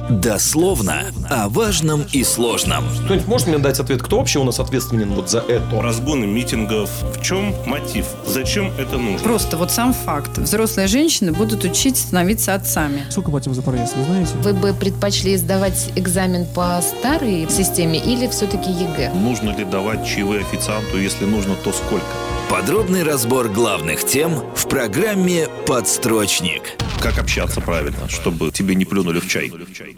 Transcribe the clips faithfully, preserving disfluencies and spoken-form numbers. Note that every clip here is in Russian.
Дословно о важном и сложном. Кто-нибудь может мне дать ответ, кто вообще у нас ответственен вот за это? Разгоны митингов. В чем мотив? Зачем это нужно? Просто вот сам факт. Взрослые женщины будут учить становиться отцами. Сколько платим за проезд, вы знаете? Вы бы предпочли сдавать экзамен по старой системе или все-таки ЕГЭ? Нужно ли давать чаевые официанту? Если нужно, то сколько? Подробный разбор главных тем в программе «Подстрочник». Как общаться правильно, чтобы тебе не плюнули в чай?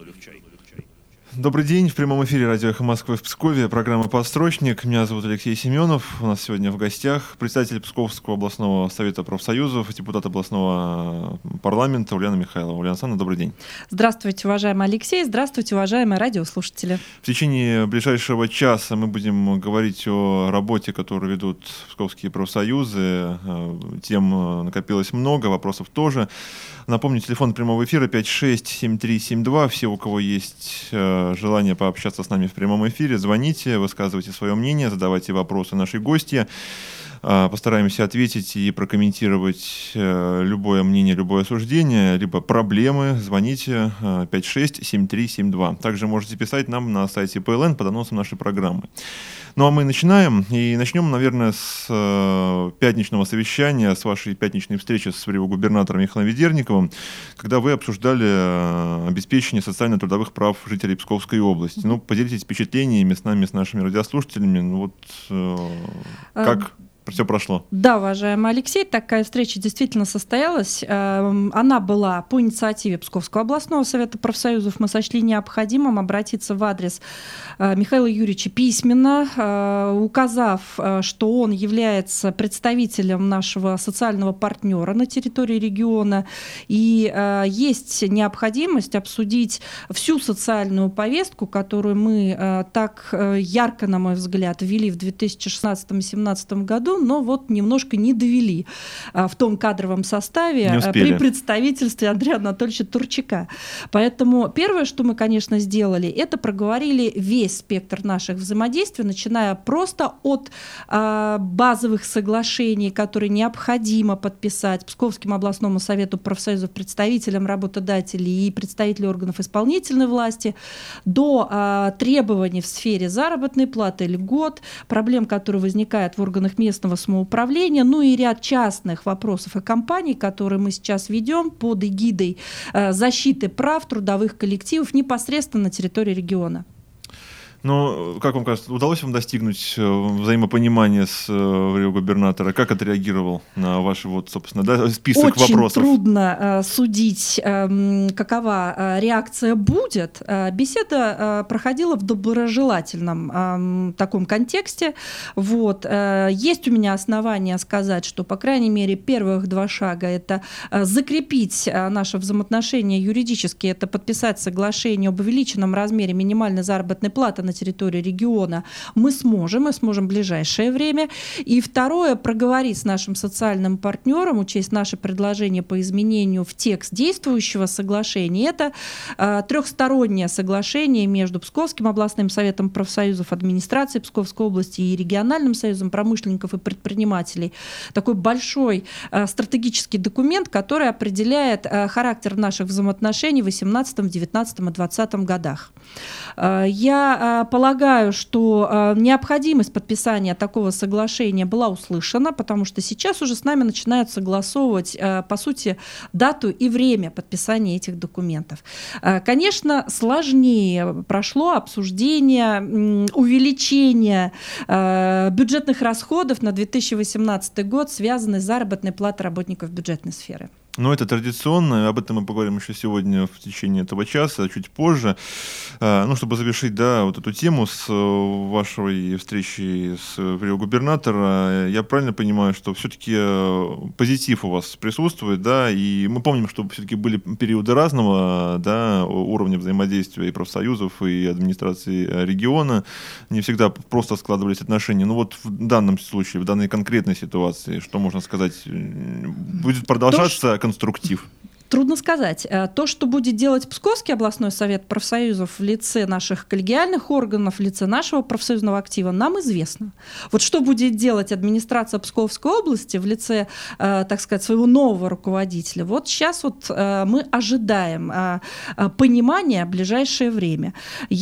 Добрый день. В прямом эфире радио «Эхо Москвы» в Пскове. Программа «Подстрочник». Меня зовут Алексей Семенов. У нас сегодня в гостях председатель Псковского областного совета профсоюзов, депутат областного парламента Ульяна Михайлова. Ульяна Александровна, добрый день. Здравствуйте, уважаемый Алексей. Здравствуйте, уважаемые радиослушатели. В течение ближайшего часа мы будем говорить о работе, которую ведут псковские профсоюзы. Тем накопилось много, вопросов тоже. Напомню, телефон прямого эфира пять шесть семь три семь два. Все, у кого есть желание пообщаться с нами в прямом эфире, звоните, высказывайте свое мнение, задавайте вопросы нашей гости. Постараемся ответить и прокомментировать любое мнение, любое суждение, либо проблемы. Звоните пять шесть семь три семь два. Также можете писать нам на сайте пэ эл эн под анонсом нашей программы. Ну а мы начинаем. И начнем, наверное, с пятничного совещания, с вашей пятничной встречи с губернатором Михаилом Ведерниковым, когда вы обсуждали обеспечение социально-трудовых прав жителей Псковской области. Ну, поделитесь впечатлениями с нами, с нашими радиослушателями. Ну вот как все прошло? Да, уважаемый Алексей, такая встреча действительно состоялась. Она была по инициативе Псковского областного совета профсоюзов. Мы сочли необходимым обратиться в адрес Михаила Юрьевича письменно, указав, что он является представителем нашего социального партнера на территории региона, и есть необходимость обсудить всю социальную повестку, которую мы так ярко, на мой взгляд, ввели в две тысячи шестнадцатом — две тысячи семнадцатом году, но вот немножко не довели а, в том кадровом составе а, при представительстве Андрея Анатольевича Турчака. Поэтому первое, что мы, конечно, сделали, это проговорили весь спектр наших взаимодействий, начиная просто от а, базовых соглашений, которые необходимо подписать Псковскому областному совету профсоюзов, представителям работодателей и представителей органов исполнительной власти, до а, требований в сфере заработной платы, льгот, проблем, которые возникают в органах местного самоуправления, ну и ряд частных вопросов и кампаний, которые мы сейчас ведем под эгидой э, защиты прав трудовых коллективов непосредственно на территории региона. Ну, как вам кажется, удалось вам достигнуть взаимопонимания с губернатора? Как отреагировал на ваш вот, собственно, да, список Очень вопросов? Очень трудно э, судить, э, какова э, реакция будет. Э, беседа э, проходила в доброжелательном э, таком контексте. Вот. Э, есть у меня основания сказать, что, по крайней мере, первых два шага — это э, закрепить э, наши взаимоотношения юридически, это подписать соглашение об увеличенном размере минимальной заработной платы на на территории региона мы сможем, мы сможем в ближайшее время. И второе, проговорить с нашим социальным партнером, учесть наши предложения по изменению в текст действующего соглашения. Это э, трехстороннее соглашение между Псковским областным советом профсоюзов, администрацией Псковской области и региональным союзом промышленников и предпринимателей. Такой большой э, стратегический документ, который определяет э, характер наших взаимоотношений в две тысячи восемнадцатом, две тысячи девятнадцатом и две тысячи двадцатом годах. Э, я э, Полагаю, что э, необходимость подписания такого соглашения была услышана, потому что сейчас уже с нами начинают согласовывать, э, по сути, дату и время подписания этих документов. Э, конечно, сложнее прошло обсуждение э, увеличения э, бюджетных расходов на две тысячи восемнадцатый год, связанные с заработной платой работников бюджетной сферы. Ну, это традиционно, об этом мы поговорим еще сегодня в течение этого часа, чуть позже. Ну, чтобы завершить, да, вот эту тему с вашей встречи с губернатора, я правильно понимаю, что все-таки позитив у вас присутствует, да, и мы помним, что все-таки были периоды разного, да, уровня взаимодействия и профсоюзов, и администрации региона, не всегда просто складывались отношения. Ну, вот в данном случае, в данной конкретной ситуации, что можно сказать, будет продолжаться конструктив? Трудно сказать. То, что будет делать Псковский областной совет профсоюзов в лице наших коллегиальных органов, в лице нашего профсоюзного актива, нам известно. Вот что будет делать администрация Псковской области в лице, так сказать, своего нового руководителя, вот сейчас вот мы ожидаем понимания в ближайшее время.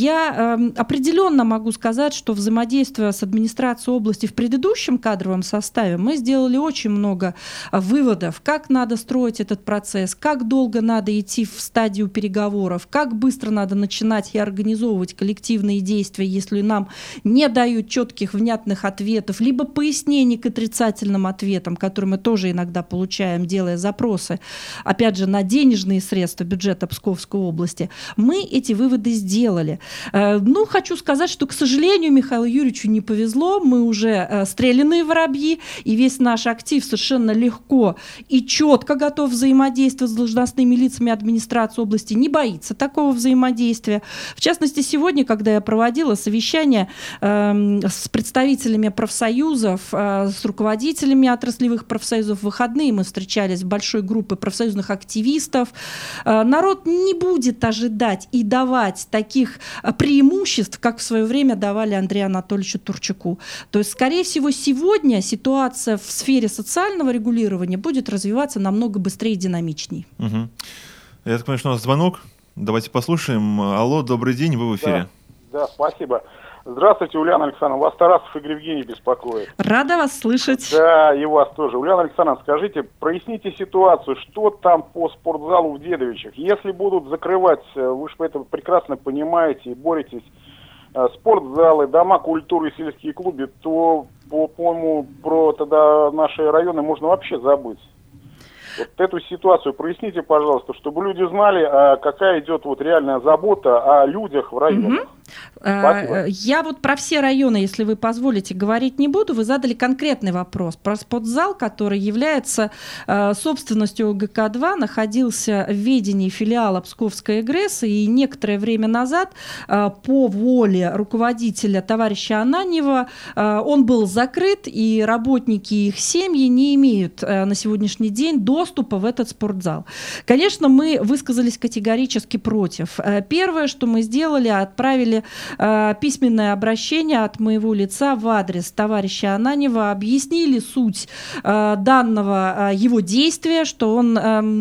Я определенно могу сказать, что взаимодействуя с администрацией области в предыдущем кадровом составе, мы сделали очень много выводов, как надо строить этот процесс, как долго надо идти в стадию переговоров, как быстро надо начинать и организовывать коллективные действия, если нам не дают четких, внятных ответов, либо пояснений к отрицательным ответам, которые мы тоже иногда получаем, делая запросы, опять же, на денежные средства бюджета Псковской области. Мы эти выводы сделали. Ну, хочу сказать, что, к сожалению, Михаилу Юрьевичу не повезло, мы уже стрелянные воробьи, и весь наш актив совершенно легко и четко готов взаимодействовать с должностными лицами администрации области, не боится такого взаимодействия. В частности, сегодня, когда я проводила совещание э, с представителями профсоюзов, э, с руководителями отраслевых профсоюзов в выходные, мы встречались в большой группе профсоюзных активистов, э, народ не будет ожидать и давать таких преимуществ, как в свое время давали Андрею Анатольевичу Турчаку. То есть, скорее всего, сегодня ситуация в сфере социального регулирования будет развиваться намного быстрее и динамичнее. Угу. Я так понимаю, что у нас звонок. Давайте послушаем. Алло, добрый день, вы в эфире. Да, да, спасибо. Здравствуйте, Ульяна Александровна. Вас Тарасов Игорь Евгений беспокоит. Рада вас слышать. Да, и вас тоже. Ульяна Александровна, скажите, проясните ситуацию, что там по спортзалу в Дедовичах. Если будут закрывать, вы же это прекрасно понимаете и боретесь, спортзалы, дома культуры, сельские клубы, то, по-моему, про тогда наши районы можно вообще забыть. Вот эту ситуацию проясните, пожалуйста, чтобы люди знали, какая идет вот реальная забота о людях в районах. Угу. Спасибо. Я вот про все районы, если вы позволите, говорить не буду. Вы задали конкретный вопрос про спортзал, который является собственностью ГК два, находился в ведении филиала Псковской ЭГРЭС, и некоторое время назад по воле руководителя товарища Ананьева он был закрыт, и работники и их семьи не имеют на сегодняшний день доступа в этот спортзал. Конечно, мы высказались категорически против. Первое, что мы сделали, отправили письменное обращение от моего лица в адрес товарища Ананьева, объяснили суть данного его действия, что он,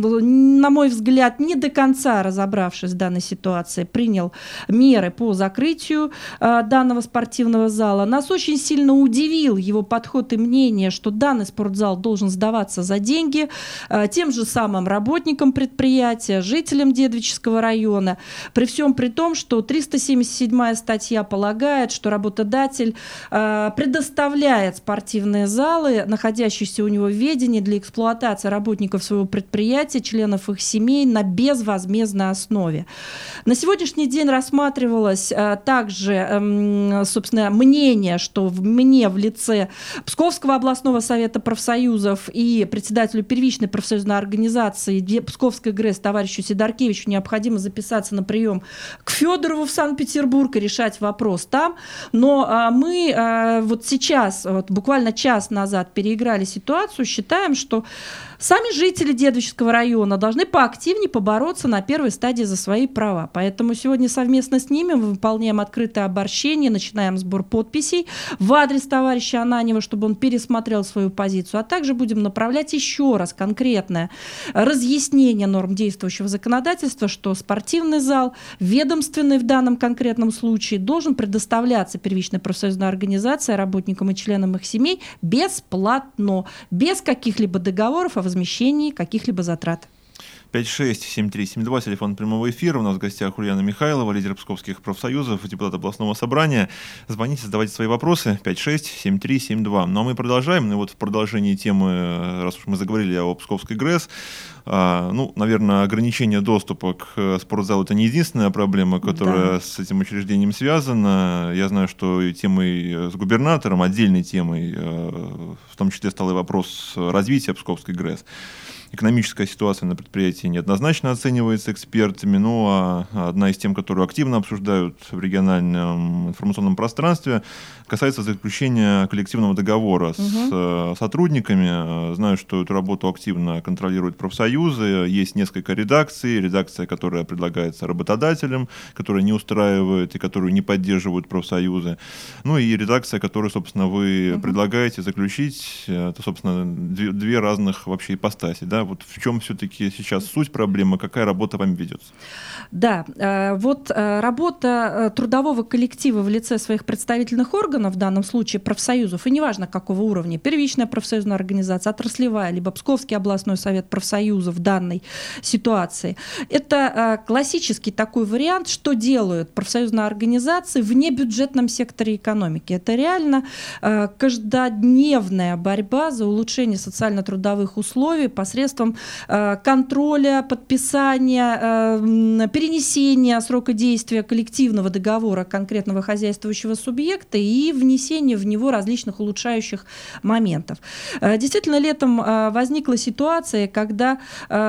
на мой взгляд, не до конца разобравшись в данной ситуации, принял меры по закрытию данного спортивного зала. Нас очень сильно удивил его подход и мнение, что данный спортзал должен сдаваться за деньги тем же самым работникам предприятия, жителям Дедовического района, при всем при том, что триста семьдесят седьмая статья полагает, что работодатель э, предоставляет спортивные залы, находящиеся у него в ведении, для эксплуатации работников своего предприятия, членов их семей на безвозмездной основе. На сегодняшний день рассматривалось э, также, э, собственно, мнение, что в, мне в лице Псковского областного совета профсоюзов и председателю первичной профсоюзной организации Псковской ГРЭС товарищу Сидоркевичу необходимо записаться на прием к Федорову в Санкт-Петербург и решать вопрос там. Но а, мы а, вот сейчас, вот, буквально час назад переиграли ситуацию, считаем, что сами жители Дедовического района должны поактивнее побороться на первой стадии за свои права. Поэтому сегодня совместно с ними мы выполняем открытое обращение, начинаем сбор подписей в адрес товарища Ананьева, чтобы он пересмотрел свою позицию, а также будем направлять еще раз конкретное разъяснение норм действующего законодательства, что спортивный зал, ведомственный в данном конкретном случае, должен предоставляться первичной профсоюзной организации работникам и членам их семей бесплатно, без каких-либо договоров о возмещении каких-либо затрат. пять шесть семь три семь два, телефон прямого эфира. У нас в гостях Ульяна Михайлова, лидер псковских профсоюзов, депутат областного собрания. Звоните, задавайте свои вопросы. пять шесть семь три семь два. Ну а мы продолжаем. Ну, и вот в продолжении темы, раз уж мы заговорили о Псковской ГРЭС, а, ну, наверное, ограничение доступа к спортзалу — это не единственная проблема, которая да. с этим учреждением связана. Я знаю, что темой с губернатором, отдельной темой, в том числе стал и вопрос развития Псковской ГРЭС. Экономическая ситуация на предприятии неоднозначно оценивается экспертами, но одна из тем, которую активно обсуждают в региональном информационном пространстве, касается заключения коллективного договора угу. с сотрудниками. Знаю, что эту работу активно контролируют профсоюзы. профсоюзы, есть несколько редакций, редакция, которая предлагается работодателям, которая не устраивает и которую не поддерживают профсоюзы, ну и редакция, которую, собственно, вы угу. предлагаете заключить, это, собственно, две, две разных вообще ипостаси, да, вот в чем все-таки сейчас суть проблемы, какая работа вами ведется? Да, вот работа трудового коллектива в лице своих представительных органов, в данном случае профсоюзов, и неважно какого уровня, первичная профсоюзная организация, отраслевая, либо Псковский областной совет профсоюзов в данной ситуации, это классический такой вариант, что делают профсоюзные организации в небюджетном секторе экономики. Это реально каждодневная борьба за улучшение социально-трудовых условий посредством контроля, подписания, перенесения срока действия коллективного договора конкретного хозяйствующего субъекта и внесения в него различных улучшающих моментов. Действительно, летом возникла ситуация, когда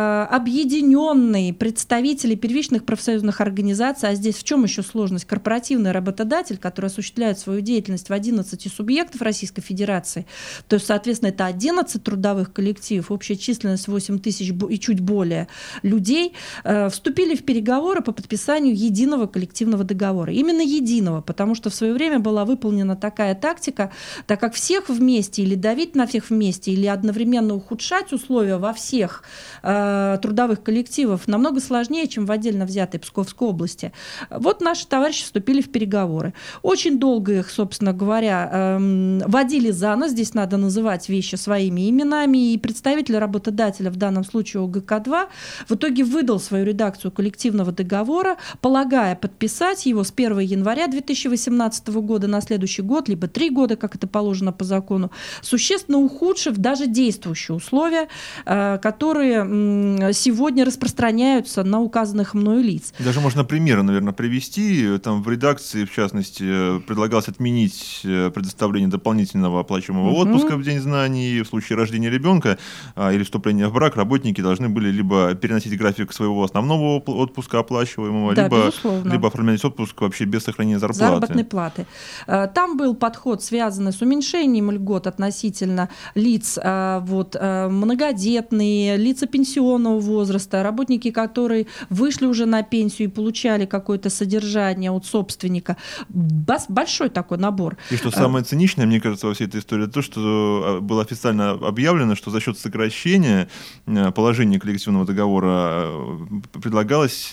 объединенные представители первичных профсоюзных организаций, а здесь в чем еще сложность? Корпоративный работодатель, который осуществляет свою деятельность в одиннадцати субъектов Российской Федерации, то есть, соответственно, это одиннадцать трудовых коллективов, общая численность восемь тысяч и чуть более людей, вступили в переговоры по подписанию единого коллективного договора. Именно единого, потому что в свое время была выполнена такая тактика, так как всех вместе или давить на всех вместе, или одновременно ухудшать условия во всех э, трудовых коллективах намного сложнее, чем в отдельно взятой Псковской области. Вот наши товарищи вступили в переговоры. Очень долго их, собственно говоря, э, водили за нос, здесь надо называть вещи своими именами, и представитель работодателя, в данном случае О Г К два, в итоге выдал свою редакцию коллективного договора, полагая подписать его с первого января две тысячи восемнадцатого года на следующий год, либо три года, как это положено по закону, существенно ухудшив даже действующие условия, которые сегодня распространяются на указанных мною лиц. Даже можно примеры, наверное, привести. Там в редакции, в частности, предлагалось отменить предоставление дополнительного оплачиваемого угу. отпуска в День знаний. В случае рождения ребенка или вступления в брак работники должны были либо переносить график своего основного отпуска оплачиваемого, да, либо, либо оформлять отпуск вообще без сохранения зарплаты. Заработной платы. Там был подход, связанный с уменьшением льгот относительно лиц вот, многодетные, лица пенсионного возраста, работники, которые вышли уже на пенсию и получали какое-то содержание от собственника. Большой такой набор. И что самое циничное, мне кажется, во всей этой истории, то, что было официально объявлено, что за счет сокращения положения коллективного договора предлагалось,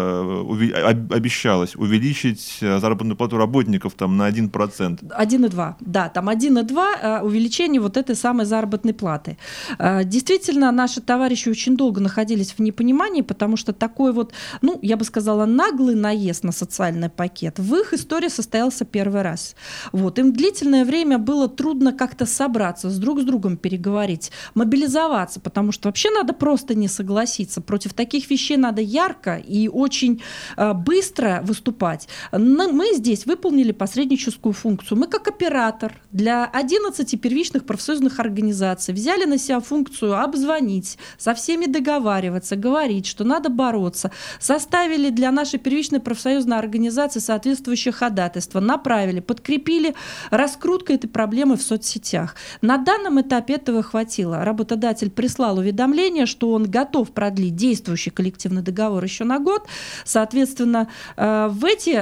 обещалось увеличить заработную плату работников там, на один процент. один и два, да, там один и два увеличение вот этой самой заработной платы. Действительно, наши товарищи очень долго находились в непонимании, потому что такой вот, ну, я бы сказала, наглый наезд на социальный пакет в их истории состоялся первый раз. Вот. Им длительное время было трудно как-то собраться, с друг с другом переговорить, мобилизоваться, потому что вообще надо просто не согласиться. Против таких вещей надо ярко и очень э, быстро выступать. Но мы здесь выполнили посредническую функцию. Мы как оператор для одиннадцати первичных профсоюзных организаций взяли на себя функцию обзвонить, со всеми договариваться, говорить, что надо бороться. Составили для нашей первичной профсоюзной организации соответствующее ходатайство, направили, подкрепили раскруткой этой проблемы в соцсетях. На данном этапе этого хватило. Работодатель прислал уведомление, что он готов продлить действующий коллективный договор еще на год. Соответственно, в эти,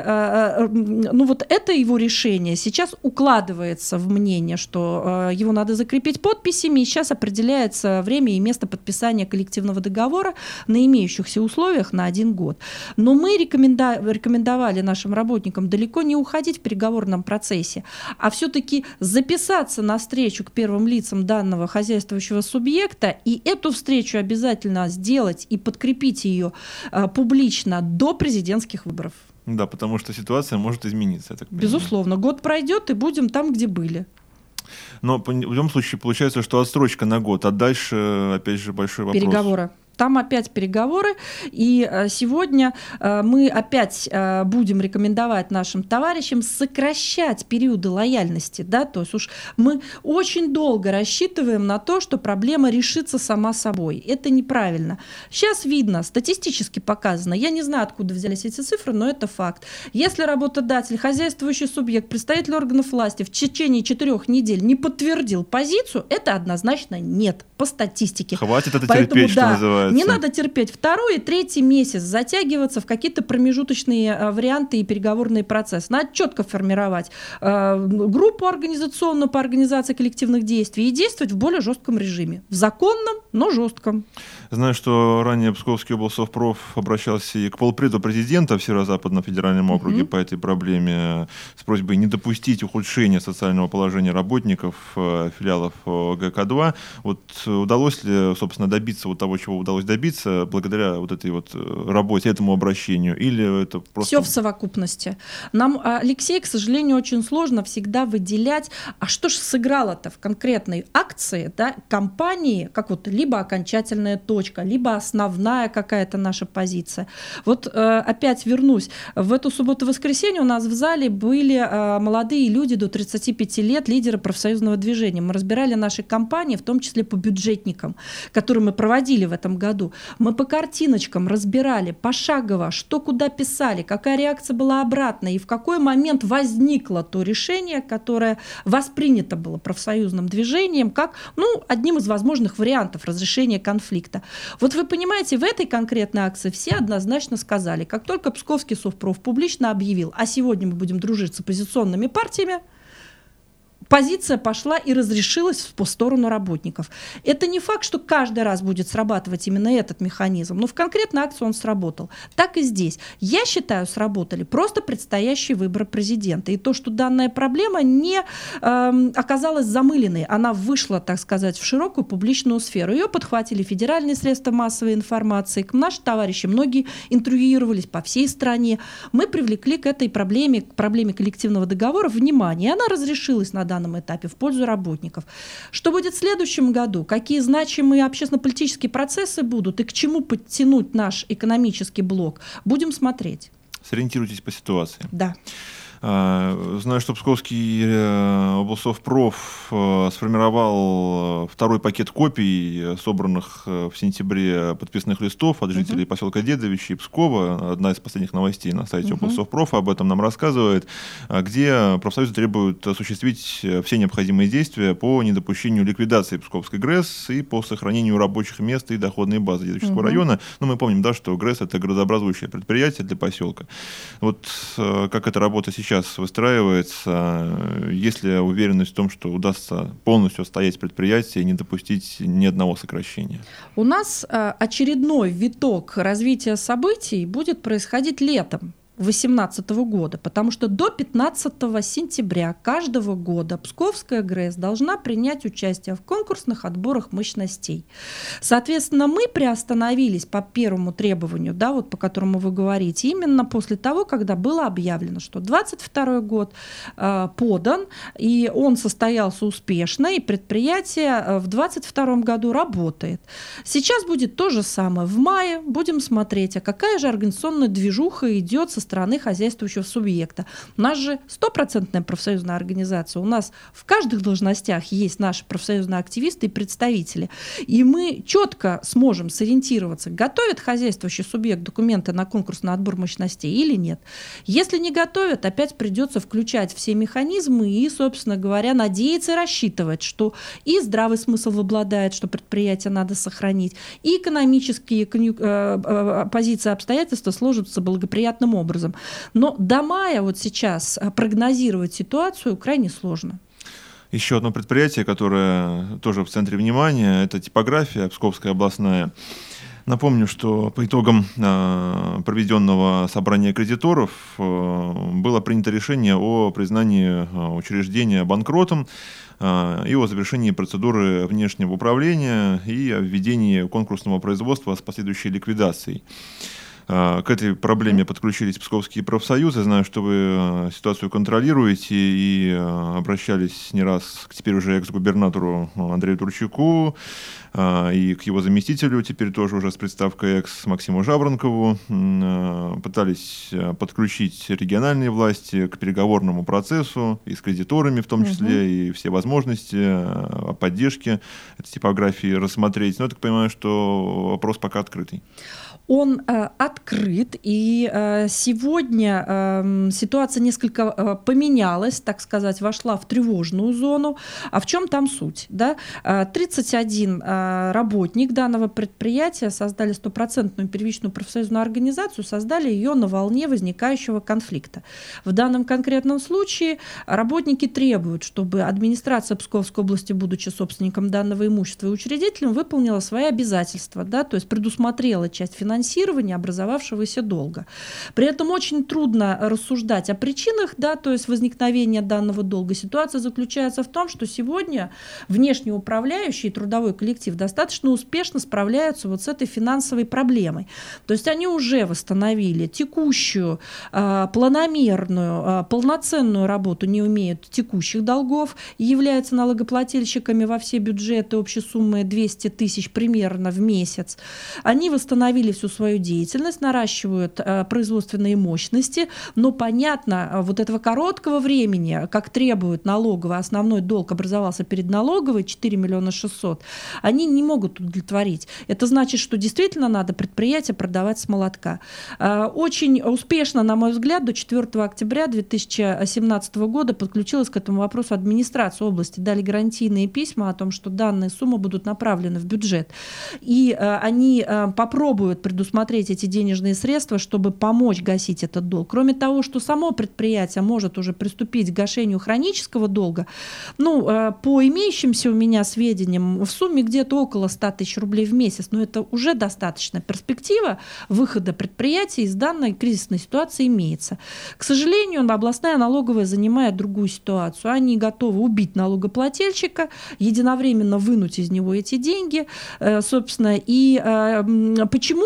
ну вот это его решение сейчас укладывается в мнение, что его надо закрепить подписями, и сейчас определяется время и место подписания коллективного договора на имеющихся условиях на один год. Но мы рекомендовали нашим работникам далеко не уходить в переговорном процессе, а все-таки записаться на встречу к первым лицам данного хозяйствующего субъекта и эту встречу обязательно сделать и подкрепить ее а, публично до президентских выборов. Да, потому что ситуация может измениться. Я так понимаю. Безусловно. Год пройдет, и будем там, где были. Но в любом случае получается, что отсрочка на год, а дальше, опять же, большой вопрос. Переговоры. Там опять переговоры, и сегодня мы опять будем рекомендовать нашим товарищам сокращать периоды лояльности. Да? То есть уж мы очень долго рассчитываем на то, что проблема решится сама собой. Это неправильно. Сейчас видно, статистически показано, я не знаю, откуда взялись эти цифры, но это факт. Если работодатель, хозяйствующий субъект, представитель органов власти в течение четырех недель не подтвердил позицию, это однозначно нет по статистике. Хватит это Поэтому, терпеть, да, что называется. называется. Не надо терпеть второй и третий месяц, затягиваться в какие-то промежуточные а, варианты и переговорные процессы. Надо четко формировать а, группу организационную по организации коллективных действий и действовать в более жестком режиме. В законном, но жестком. Знаю, что ранее Псковский облсовпроф обращался и к полпреду президента в Северо-Западном федеральном округе mm-hmm. по этой проблеме с просьбой не допустить ухудшения социального положения работников э, филиалов э, гэ ка два. Вот удалось ли, собственно, добиться вот того, чего удалось добиться благодаря вот этой вот работе, этому обращению? Или это просто... Все в совокупности. Нам, Алексей, к сожалению, очень сложно всегда выделять, а что же сыграло-то в конкретной акции, да, компании, как вот либо окончательная точка, либо основная какая-то наша позиция. Вот э, опять вернусь. В эту субботу-воскресенье у нас в зале были э, молодые люди до тридцати пяти лет, лидеры профсоюзного движения. Мы разбирали наши компании, в том числе по бюджетникам, которые мы проводили в этом году. Мы по картиночкам разбирали пошагово, что куда писали, какая реакция была обратная и в какой момент возникло то решение, которое воспринято было профсоюзным движением как, ну, одним из возможных вариантов разрешения конфликта. Вот вы понимаете, в этой конкретной акции все однозначно сказали, как только Псковский совпроф публично объявил, а сегодня мы будем дружить с оппозиционными партиями, позиция пошла и разрешилась в сторону работников. Это не факт, что каждый раз будет срабатывать именно этот механизм, но в конкретной акции он сработал. Так и здесь. Я считаю, сработали просто предстоящие выборы президента. И то, что данная проблема не э, оказалась замыленной, она вышла, так сказать, в широкую публичную сферу. Ее подхватили федеральные средства массовой информации, наши товарищи, многие интервьюировались по всей стране. Мы привлекли к этой проблеме, к проблеме коллективного договора внимание, и она разрешилась на данном этапе в пользу работников. Что будет в следующем году? Какие значимые общественно-политические процессы будут и к чему подтянуть наш экономический блок? Будем смотреть. Сориентируйтесь по ситуации. Да. Знаю, что Псковский облсовпроф сформировал второй пакет копий, собранных в сентябре подписных листов от жителей uh-huh. поселка Дедовичи и Пскова. Одна из последних новостей на сайте uh-huh. облсовпрофа об этом нам рассказывает, где профсоюзы требуют осуществить все необходимые действия по недопущению ликвидации Псковской ГРЭС и по сохранению рабочих мест и доходной базы Дедовичского uh-huh. района. Но мы помним, да, что ГРЭС — это градообразующее предприятие для поселка. Вот как эта работа сейчас сейчас выстраивается, есть ли уверенность в том, что удастся полностью отстоять предприятие и не допустить ни одного сокращения? У нас очередной виток развития событий будет происходить летом две тысячи восемнадцатого года, потому что до пятнадцатого сентября каждого года Псковская ГРЭС должна принять участие в конкурсных отборах мощностей. Соответственно, мы приостановились по первому требованию, да, вот по которому вы говорите, именно после того, когда было объявлено, что двадцать второй год э, подан, и он состоялся успешно, и предприятие в двадцать втором году работает. Сейчас будет то же самое. В мае будем смотреть, а какая же организационная движуха идет со стороны хозяйствующего субъекта. У нас же стопроцентная профсоюзная организация. У нас в каждых должностях есть наши профсоюзные активисты и представители. И мы четко сможем сориентироваться, готовит хозяйствующий субъект документы на конкурсный отбор мощностей или нет. Если не готовят, опять придется включать все механизмы и, собственно говоря, надеяться и рассчитывать, что и здравый смысл обладает, что предприятие надо сохранить, и экономические позиции, обстоятельства сложатся благоприятным образом. Но до мая вот сейчас прогнозировать ситуацию крайне сложно. Еще одно предприятие, которое тоже в центре внимания, это типография Псковская областная. Напомню, что по итогам э, проведенного собрания кредиторов э, было принято решение о признании э, учреждения банкротом э, и о завершении процедуры внешнего управления и о введении конкурсного производства с последующей ликвидацией. К этой проблеме подключились псковские профсоюзы. Знаю, что вы ситуацию контролируете и обращались не раз к теперь уже экс-губернатору Андрею Турчаку и к его заместителю, теперь тоже уже с приставкой экс, Максиму Жабранкову. Пытались подключить региональные власти к переговорному процессу и с кредиторами в том числе, угу. и все возможности о поддержке этой типографии рассмотреть. Но я так понимаю, что вопрос пока открытый. Он э, открыт, и э, сегодня э, ситуация несколько э, поменялась, так сказать, вошла в тревожную зону. А в чем там суть? Да? тридцать один э, работник данного предприятия создали стопроцентную первичную профсоюзную организацию, создали ее на волне возникающего конфликта. В данном конкретном случае работники требуют, чтобы администрация Псковской области, будучи собственником данного имущества и учредителем, выполнила свои обязательства, да, то есть предусмотрела часть финансирования финансирования образовавшегося долга. При этом очень трудно рассуждать о причинах, да, то есть возникновения данного долга. Ситуация заключается в том, что сегодня внешне управляющий трудовой коллектив достаточно успешно справляются вот с этой финансовой проблемой. То есть они уже восстановили текущую, э, планомерную, э, полноценную работу, не умеют текущих долгов и являются налогоплательщиками во все бюджеты общей суммы двести тысяч примерно в месяц. Они восстановили всю свою деятельность, наращивают э, производственные мощности, но понятно, э, вот этого короткого времени, как требует налоговая, основной долг образовался перед налоговой четыре миллиона шестьсот, они не могут удовлетворить. Это значит, что действительно надо предприятие продавать с молотка. Э, очень успешно, на мой взгляд, до четвёртого октября две тысячи семнадцатого года подключилась к этому вопросу администрация области, дали гарантийные письма о том, что данные суммы будут направлены в бюджет. И э, они э, попробуют предусмотреть эти денежные средства, чтобы помочь гасить этот долг. Кроме того, что само предприятие может уже приступить к гашению хронического долга, ну, по имеющимся у меня сведениям, в сумме где-то около ста тысяч рублей в месяц, но это уже достаточная перспектива выхода предприятия из данной кризисной ситуации имеется. К сожалению, областная налоговая занимает другую ситуацию. Они готовы убить налогоплательщика, единовременно вынуть из него эти деньги, собственно, и почему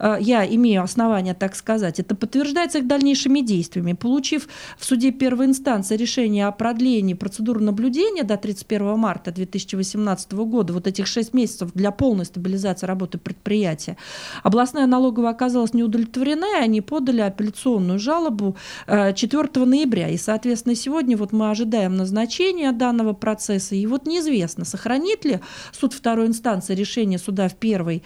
я имею основания так сказать, это подтверждается их дальнейшими действиями. Получив в суде первой инстанции решение о продлении процедуры наблюдения до тридцать первого марта две тысячи восемнадцатого года, вот этих шесть месяцев для полной стабилизации работы предприятия, областная налоговая оказалась не удовлетворена, и они подали апелляционную жалобу четвёртого ноября. И, соответственно, сегодня вот мы ожидаем назначения данного процесса, и вот неизвестно, сохранит ли суд второй инстанции решение суда в первой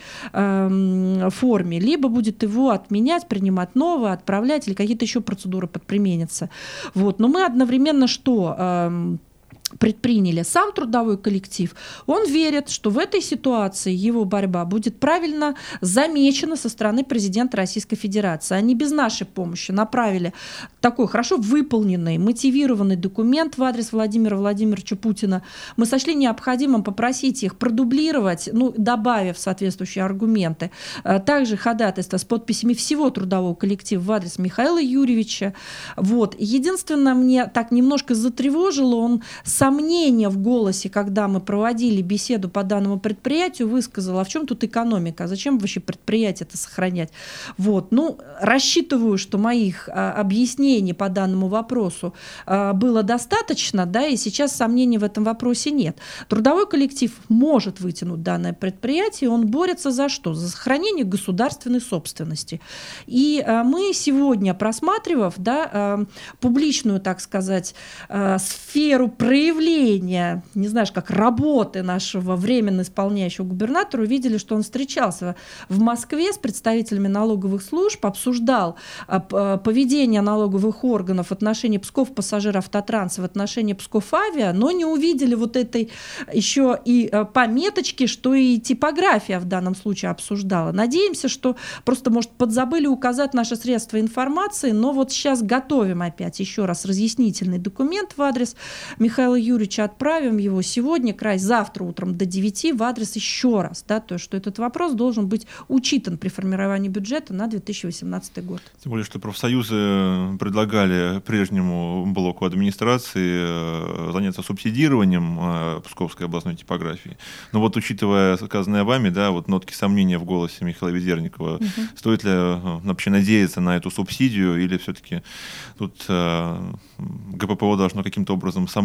э, форме, либо будет его отменять, принимать новое, отправлять, или какие-то еще процедуры подприменятся. Вот. Но мы одновременно что э, предприняли? Сам трудовой коллектив, он верит, что в этой ситуации его борьба будет правильно замечена со стороны президента Российской Федерации. Они без нашей помощи направили такой хорошо выполненный, мотивированный документ в адрес Владимира Владимировича Путина. Мы сочли необходимым попросить их продублировать, ну, добавив соответствующие аргументы. Также ходатайство с подписями всего трудового коллектива в адрес Михаила Юрьевича. Вот. Единственное, мне так немножко затревожило, он сомнение в голосе, когда мы проводили беседу по данному предприятию, высказал, а в чем тут экономика, а зачем вообще предприятие это сохранять? Вот. Ну, рассчитываю, что моих а, объяснений по данному вопросу а, было достаточно, да, и сейчас сомнений в этом вопросе нет. Трудовой коллектив может вытянуть данное предприятие, он борется за что? За сохранение государственной собственности. И а, мы сегодня, просматривав, да, а, публичную, так сказать, а, сферу проявления, явления, не знаешь, как работы нашего временно исполняющего губернатора, увидели, что он встречался в Москве с представителями налоговых служб, обсуждал поведение налоговых органов в отношении Псков Пассажиравтотранс, в отношении Псков Авиа, но не увидели вот этой еще и пометочки, что и типография в данном случае обсуждала. Надеемся, что просто, может, подзабыли указать наши средства информации, но вот сейчас готовим опять еще раз разъяснительный документ в адрес Михаила Юрьевича, отправим его сегодня, край завтра утром до девяти в адрес еще раз, да, то есть, что этот вопрос должен быть учитан при формировании бюджета на две тысячи восемнадцатый год. Тем более, что профсоюзы предлагали прежнему блоку администрации заняться субсидированием Псковской областной типографии. Но вот, учитывая сказанное вами, да, вот нотки сомнения в голосе Михаила Ведерникова, угу. Стоит ли вообще надеяться на эту субсидию, или все-таки тут ГППО должно каким-то образом само, да,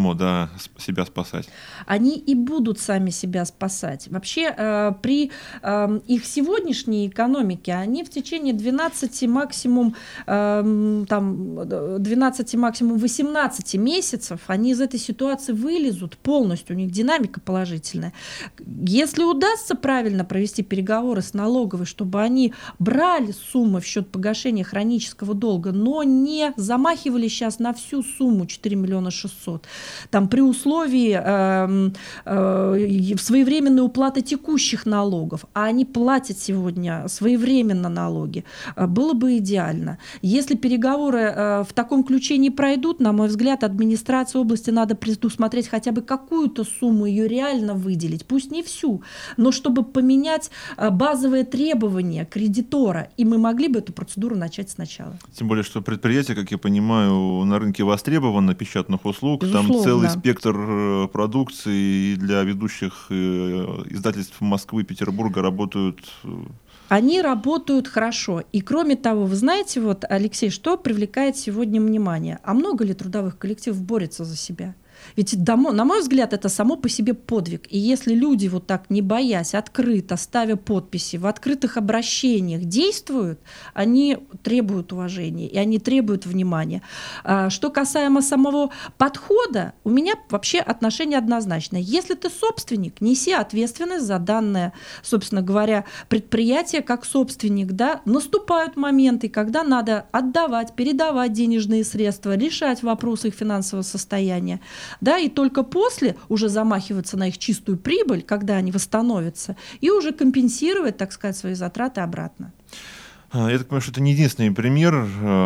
себя, себя спасать? Они и будут сами себя спасать. Вообще э, при э, их сегодняшней экономике они в течение двенадцати максимум, э, там, двенадцати максимум восемнадцати месяцев они из этой ситуации вылезут полностью, у них динамика положительная. Если удастся правильно провести переговоры с налоговой, чтобы они брали суммы в счет погашения хронического долга, но не замахивали сейчас на всю сумму четыре миллиона шестьсот, там при условии э, э, своевременной уплаты текущих налогов, а они платят сегодня своевременно налоги, э, было бы идеально. Если переговоры э, в таком ключе не пройдут, на мой взгляд, администрации области надо предусмотреть хотя бы какую-то сумму, ее реально выделить, пусть не всю, но чтобы поменять э, базовые требования кредитора, и мы могли бы эту процедуру начать сначала. Тем более, что предприятие, как я понимаю, на рынке востребовано, печатных услуг, Безусловно. Там целый спектр продукции, и для ведущих издательств Москвы, Петербурга работают... Они работают хорошо. И кроме того, вы знаете, вот, Алексей, что привлекает сегодня внимание? А много ли трудовых коллективов борется за себя? Ведь, на мой взгляд, это само по себе подвиг. И если люди вот так, не боясь, открыто, ставя подписи, в открытых обращениях действуют, они требуют уважения, и они требуют внимания. Что касаемо самого подхода, у меня вообще отношение однозначное. Если ты собственник, неси ответственность за данное, собственно говоря, предприятие как собственник. Да? Наступают моменты, когда надо отдавать, передавать денежные средства, решать вопросы их финансового состояния. Да, и только после уже замахиваться на их чистую прибыль, когда они восстановятся, и уже компенсировать, так сказать, свои затраты обратно. Я так понимаю, что это не единственный пример,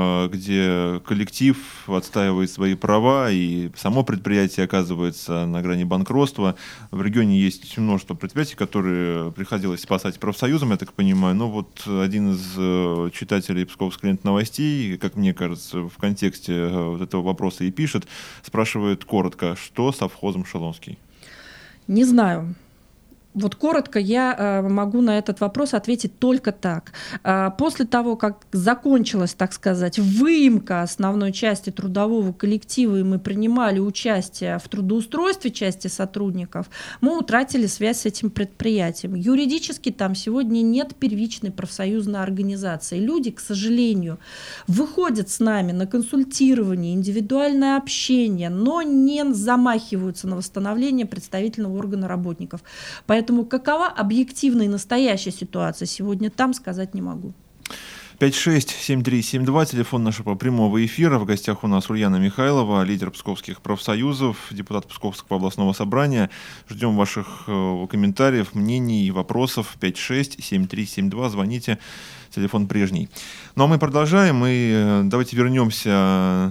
где коллектив отстаивает свои права, и само предприятие оказывается на грани банкротства. В регионе есть множество предприятий, которые приходилось спасать профсоюзам, я так понимаю. Но вот один из читателей Псковской ленты новостей, как мне кажется, в контексте вот этого вопроса и пишет, спрашивает коротко, что с совхозом Шелонский? Не знаю. Вот коротко я э, могу на этот вопрос ответить только так. Э, после того, как закончилась, так сказать, выемка основной части трудового коллектива, и мы принимали участие в трудоустройстве части сотрудников, мы утратили связь с этим предприятием. Юридически там сегодня нет первичной профсоюзной организации. Люди, к сожалению, выходят с нами на консультирование, индивидуальное общение, но не замахиваются на восстановление представительного органа работников. Поэтому Поэтому какова объективная и настоящая ситуация сегодня там, сказать не могу. пять шесть семь три семь два, телефон нашего прямого эфира. В гостях у нас Ульяна Михайлова, лидер псковских профсоюзов, депутат Псковского областного собрания. Ждем ваших э, комментариев, мнений и вопросов. пять шесть семь три семь два, звоните. Телефон прежний. Ну а мы продолжаем, и давайте вернемся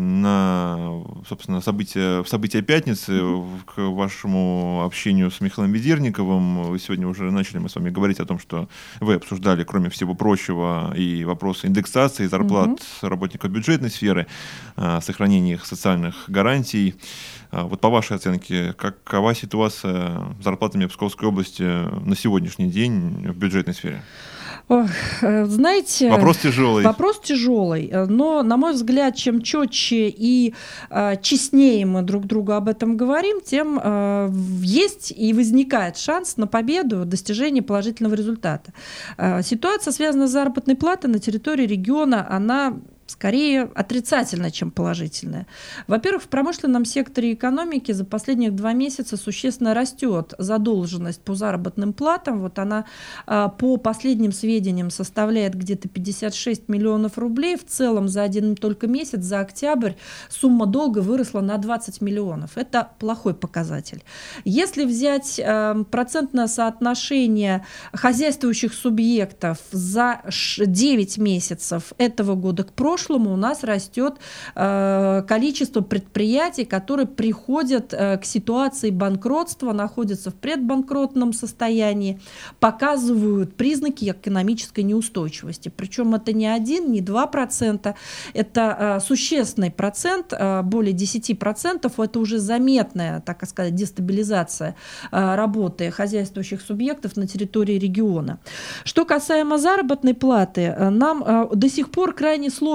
на, собственно, события, в события пятницы, к вашему общению с Михаилом Ведерниковым. Сегодня уже начали мы с вами говорить о том, что вы обсуждали, кроме всего прочего, и вопросы индексации зарплат угу. работников бюджетной сферы, сохранения их социальных гарантий. Вот по вашей оценке, какова ситуация с зарплатами в Псковской области на сегодняшний день в бюджетной сфере? Ох, знаете, вопрос тяжелый. Вопрос тяжелый, но, на мой взгляд, чем четче и э, честнее мы друг другу об этом говорим, тем э, есть и возникает шанс на победу, достижение положительного результата. Э, ситуация, связанная с заработной платой на территории региона, она скорее отрицательная, чем положительная. Во-первых, в промышленном секторе экономики за последние два месяца существенно растет задолженность по заработным платам. Вот она по последним сведениям составляет где-то пятьдесят шесть миллионов рублей. В целом за один только месяц, за октябрь, сумма долга выросла на двадцать миллионов. Это плохой показатель. Если взять процентное соотношение хозяйствующих субъектов за девять месяцев этого года к прошлому, у нас растет э, количество предприятий, которые приходят э, к ситуации банкротства, находятся в предбанкротном состоянии, показывают признаки экономической неустойчивости. Причем это не один, не два процента, это э, существенный процент, э, более десять процентов, это уже заметная, так сказать, дестабилизация э, работы хозяйствующих субъектов на территории региона. Что касаемо заработной платы, э, нам э, до сих пор крайне сложно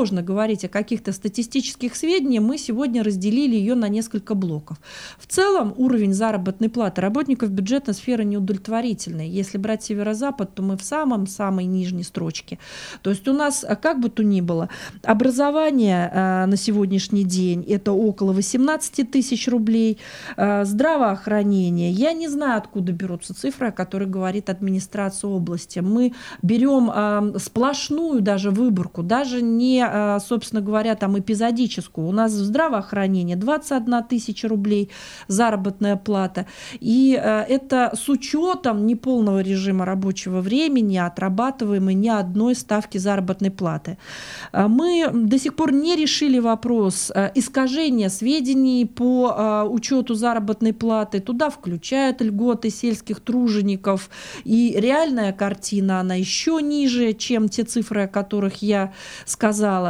сложно говорить о каких-то статистических сведениях, мы сегодня разделили ее на несколько блоков. В целом уровень заработной платы работников бюджетной сферы неудовлетворительный. Если брать северо-запад, то мы в самом-самой нижней строчке. То есть у нас, как бы то ни было, образование э, на сегодняшний день это около восемнадцать тысяч рублей, э, здравоохранение. Я не знаю, откуда берутся цифры, о которых говорит администрация области. Мы берем э, сплошную даже выборку, даже не, э, собственно говоря, там эпизодическую. У нас в здравоохранении двадцать одна тысяча рублей заработная плата. И э, это с учетом неполного режима рабочего времени, отрабатываемой ни одной ставки заработной платы. Э, мы до сих пор не решили вопрос э, искажения сведений по э, учету заработной платы. Туда включают льготы сельских тружеников. И реальная картина, она еще ниже, чем те цифры, о которых я сказала.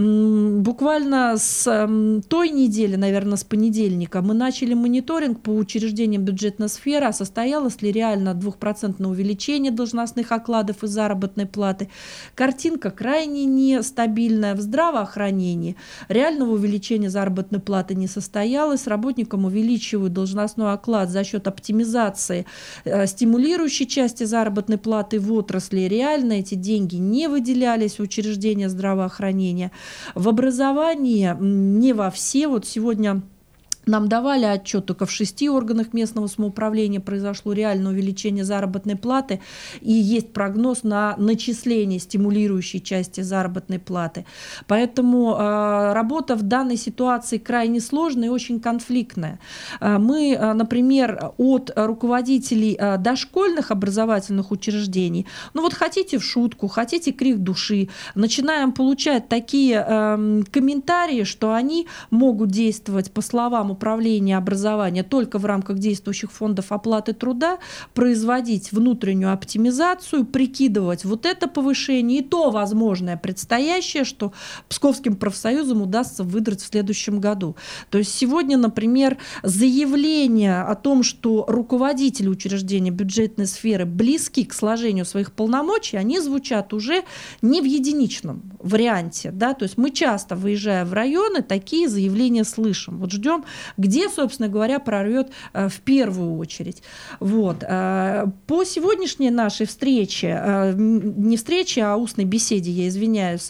М- буквально с э, той недели, наверное, с понедельника, мы начали мониторинг по учреждениям бюджетной сферы, а состоялось ли реально двухпроцентное увеличение должностных окладов и заработной платы. Картинка крайне нестабильная. В здравоохранении реального увеличения заработной платы не состоялось. Работникам увеличивают должностной оклад за счет оптимизации э, стимулирующей части заработной платы в отрасли. Реально эти деньги не выделялись в учреждения здравоохранения. В образовании не во все. Вот сегодня нам давали отчет, только в шести органах местного самоуправления произошло реальное увеличение заработной платы, и есть прогноз на начисление стимулирующей части заработной платы. Поэтому э, работа в данной ситуации крайне сложная и очень конфликтная. Э, мы, э, например, от руководителей э, дошкольных образовательных учреждений, ну вот хотите в шутку, хотите крик души, начинаем получать такие э, комментарии, что они могут действовать по словам управления образования только в рамках действующих фондов оплаты труда, производить внутреннюю оптимизацию, прикидывать вот это повышение и то возможное предстоящее, что Псковским профсоюзам удастся выдрать в следующем году. То есть сегодня, например, заявление о том, что руководители учреждения бюджетной сферы близки к сложению своих полномочий, они звучат уже не в единичном варианте. Да? То есть мы часто, выезжая в районы, такие заявления слышим. Вот ждем, где, собственно говоря, прорвет э, в первую очередь. Вот. Э, по сегодняшней нашей встрече, э, не встрече, а устной беседе, я извиняюсь,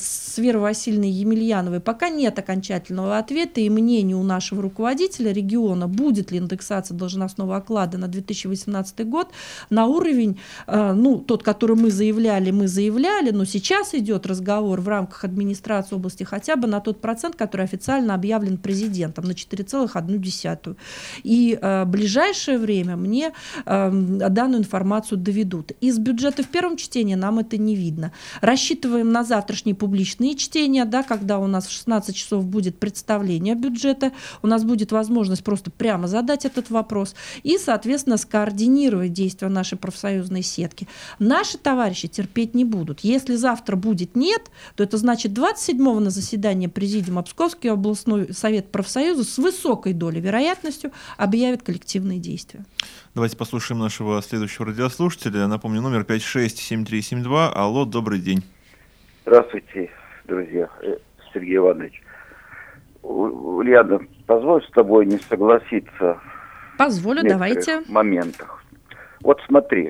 с Верой Васильевной Емельяновой, пока нет окончательного ответа и мнения у нашего руководителя региона, будет ли индексация должностного оклада на две тысячи восемнадцатый год на уровень, э, ну, тот, который мы заявляли, мы заявляли, но сейчас идет разговор в рамках администрации области хотя бы на тот процент, который официально объявлен президентом, на четыре целых одну десятую. И э, в ближайшее время мне э, данную информацию доведут. Из бюджета в первом чтении нам это не видно. Рассчитываем на завтрашние публичные чтения, да, когда у нас в шестнадцать часов будет представление бюджета, у нас будет возможность просто прямо задать этот вопрос и, соответственно, скоординировать действия нашей профсоюзной сетки. Наши товарищи терпеть не будут. Если завтра будет нет, то это значит двадцать седьмого на заседании Президиума Псковский областной совет профсоюза с высокой долей вероятностью объявит коллективные действия. Давайте послушаем нашего следующего радиослушателя. Напомню, номер пять шесть семь три семь два. Алло, добрый день. Здравствуйте, друзья. Сергей Иванович. Ульяна, позволь с тобой не согласиться. Позволю, в давайте. моментах. Вот смотри,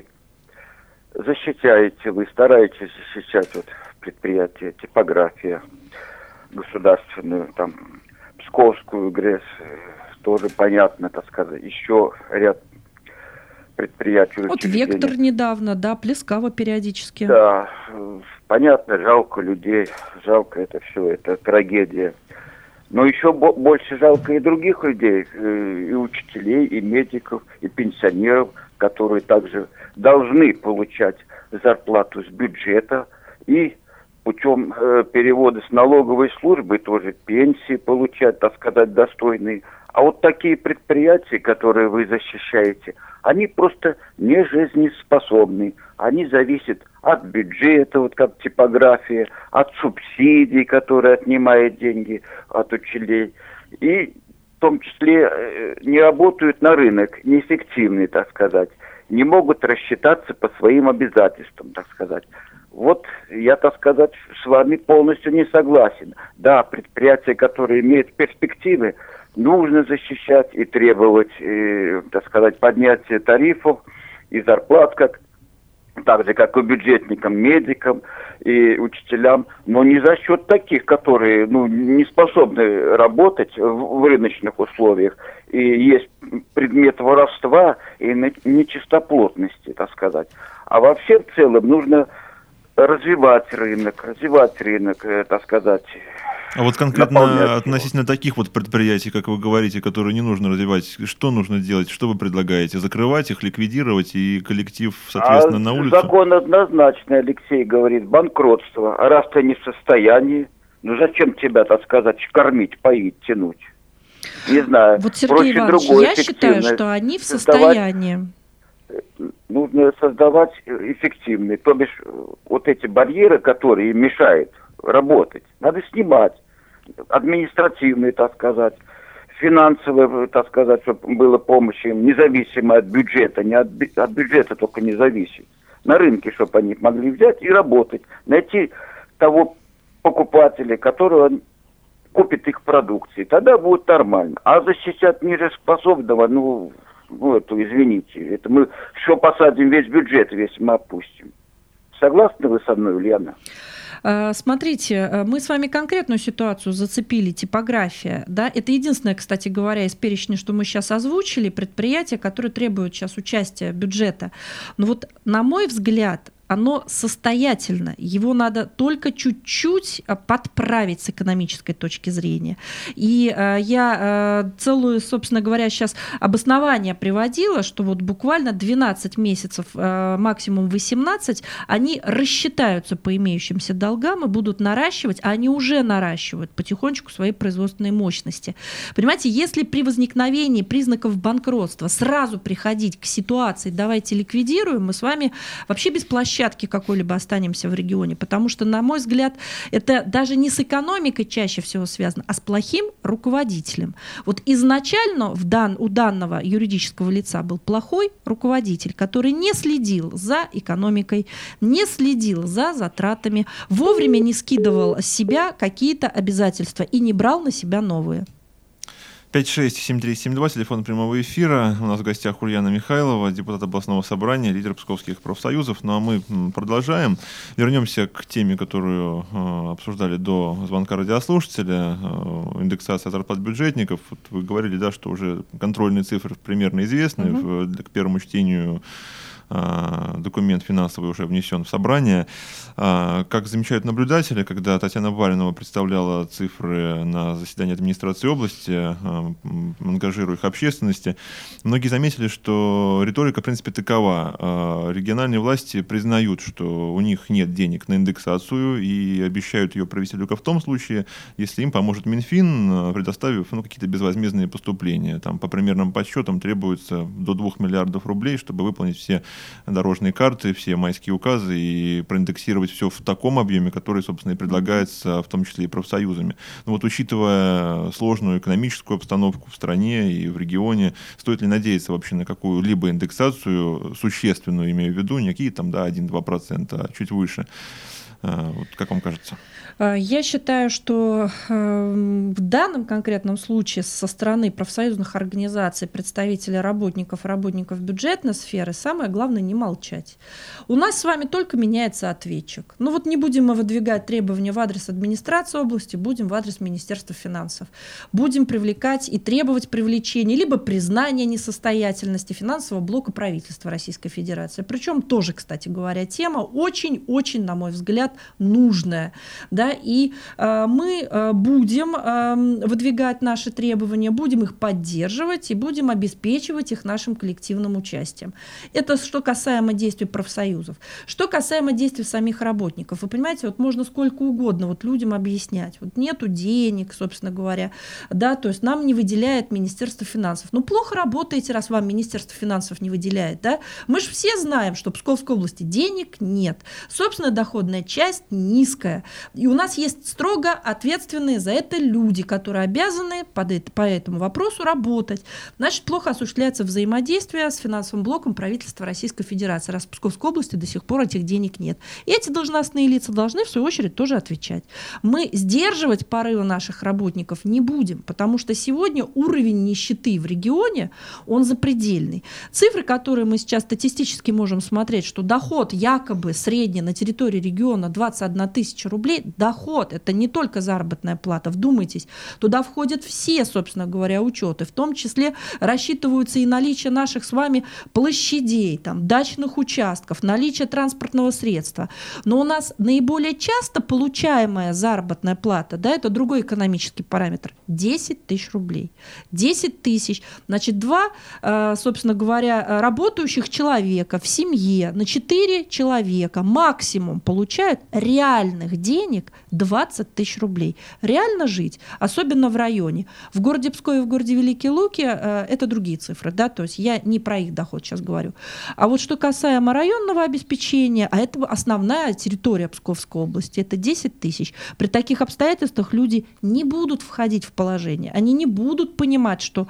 защищаете вы, стараетесь защищать вот предприятие, типография государственную, там, Псковскую ГРЭС, тоже понятно, так сказать, еще ряд предприятий. Вот Вектор недавно, да, Плескава периодически. Да, понятно, жалко людей, жалко это все, это трагедия. Но еще бо- больше жалко и других людей, и учителей, и медиков, и пенсионеров, которые также должны получать зарплату с бюджета и путем э, перевода с налоговой службы тоже пенсии получать, так сказать, достойные. А вот такие предприятия, которые вы защищаете, они просто не жизнеспособны. Они зависят от бюджета, вот как типография, от субсидий, которые отнимают деньги от учителей. И в том числе э, не работают на рынок, неэффективны, так сказать. Не могут рассчитаться по своим обязательствам, так сказать. Вот я, так сказать, с вами полностью не согласен. Да, предприятия, которые имеют перспективы, нужно защищать и требовать, и, так сказать, поднятия тарифов и зарплат, как, так же, как и бюджетникам, медикам и учителям, но не за счет таких, которые ну, не способны работать в, в рыночных условиях. И есть предмет воровства и нечистоплотности, так сказать. А вообще, в целом, нужно развивать рынок, развивать рынок, так сказать. А вот конкретно относительно таких вот предприятий, как вы говорите, которые не нужно развивать, что нужно делать, что вы предлагаете? Закрывать их, ликвидировать и коллектив, соответственно, а на улицу? Закон однозначный, Алексей говорит, банкротство. А раз ты не в состоянии, ну зачем тебя, так сказать, кормить, поить, тянуть? Не знаю. Вот, Сергей Иванович, я считаю, что они в состоянии. Нужно создавать эффективные, то бишь вот эти барьеры, которые мешают работать, надо снимать. Административные, так сказать, финансовые, так сказать, чтобы было помощь им, независимо от бюджета, не от, от бюджета только не зависит. На рынке, чтобы они могли взять и работать, найти того покупателя, который купит их продукции, тогда будет нормально. А защищать нежеспособного, ну, ну, это, извините, это мы все посадим, весь бюджет весь мы опустим. Согласны вы со мной, Ульяна? Смотрите, мы с вами конкретную ситуацию зацепили, типография. Да? Это единственное, кстати говоря, из перечня, что мы сейчас озвучили, предприятия, которые требуют сейчас участия бюджета. Но вот, на мой взгляд, оно состоятельно, его надо только чуть-чуть подправить с экономической точки зрения. И э, я э, целую, собственно говоря, сейчас обоснование приводила, что вот буквально двенадцать месяцев, э, максимум восемнадцать, они рассчитаются по имеющимся долгам и будут наращивать, а они уже наращивают потихонечку свои производственные мощности. Понимаете, если при возникновении признаков банкротства сразу приходить к ситуации «давайте ликвидируем», мы с вами вообще без площадки какой-либо останемся в регионе, потому что, на мой взгляд, это даже не с экономикой чаще всего связано, а с плохим руководителем. Вот изначально в дан, у данного юридического лица был плохой руководитель, который не следил за экономикой, не следил за затратами, вовремя не скидывал с себя какие-то обязательства и не брал на себя новые. пять шесть семь три семь два, телефон прямого эфира. У нас в гостях Ульяна Михайлова, депутат областного собрания, лидер псковских профсоюзов. Ну а мы продолжаем. Вернемся к теме, которую э, обсуждали до звонка радиослушателя. Э, индексация зарплат бюджетников. Вот вы говорили, да, что уже контрольные цифры примерно известны. Угу. В, к первому чтению документ финансовый уже внесен в собрание. Как замечают наблюдатели, когда Татьяна Баринова представляла цифры на заседании администрации области, ангажируя их общественности, многие заметили, что риторика, в принципе, такова. Региональные власти признают, что у них нет денег на индексацию и обещают ее провести только в том случае, если им поможет Минфин, предоставив ну, какие-то безвозмездные поступления. Там, по примерным подсчетам требуется до двух миллиардов рублей, чтобы выполнить все дорожные карты, все майские указы и проиндексировать все в таком объеме, который, собственно, и предлагается, в том числе и профсоюзами. Но вот учитывая сложную экономическую обстановку в стране и в регионе, стоит ли надеяться вообще на какую-либо индексацию, существенную, имею в виду, не какие там, да, один-два процента, а чуть выше? Вот, как вам кажется? Я считаю, что в данном конкретном случае со стороны профсоюзных организаций, представителей работников и работников бюджетной сферы, самое главное не молчать. У нас с вами только меняется ответчик. Ну вот не будем мы выдвигать требования в адрес администрации области, будем в адрес Министерства финансов. Будем привлекать и требовать привлечения, либо признания несостоятельности финансового блока правительства Российской Федерации. Причем тоже, кстати говоря, тема очень-очень, на мой взгляд, нужная. Да? И э, мы э, будем э, выдвигать наши требования, будем их поддерживать и будем обеспечивать их нашим коллективным участием. Это что касаемо действий профсоюзов. Что касаемо действий самих работников. Вы понимаете, вот можно сколько угодно вот людям объяснять. Вот нету денег, собственно говоря, да, то есть нам не выделяет Министерство финансов. Ну, плохо работаете, раз вам Министерство финансов не выделяет, да. Мы же все знаем, что в Псковской области денег нет. Собственная доходная часть часть низкая. И у нас есть строго ответственные за это люди, которые обязаны под это, по этому вопросу работать. Значит, плохо осуществляется взаимодействие с финансовым блоком правительства Российской Федерации, раз в Псковской области до сих пор этих денег нет. И эти должностные лица должны, в свою очередь, тоже отвечать. Мы сдерживать порывы наших работников не будем, потому что сегодня уровень нищеты в регионе, он запредельный. Цифры, которые мы сейчас статистически можем смотреть, что доход якобы средний на территории региона двадцать одна тысяча рублей, доход, это не только заработная плата, вдумайтесь, туда входят все, собственно говоря, учеты, в том числе рассчитываются и наличие наших с вами площадей, там, дачных участков, наличие транспортного средства. Но у нас наиболее часто получаемая заработная плата, да, это другой экономический параметр, десять тысяч рублей. десять тысяч, значит, два, собственно говоря, работающих человека в семье на четыре человека максимум получают реальных денег двадцать тысяч рублей. Реально жить, особенно в районе. В городе Пскове, в городе Великие Луки это другие цифры, да, то есть я не про их доход сейчас говорю. А вот что касаемо районного обеспечения, а это основная территория Псковской области, это десять тысяч. При таких обстоятельствах люди не будут входить в положение, они не будут понимать, что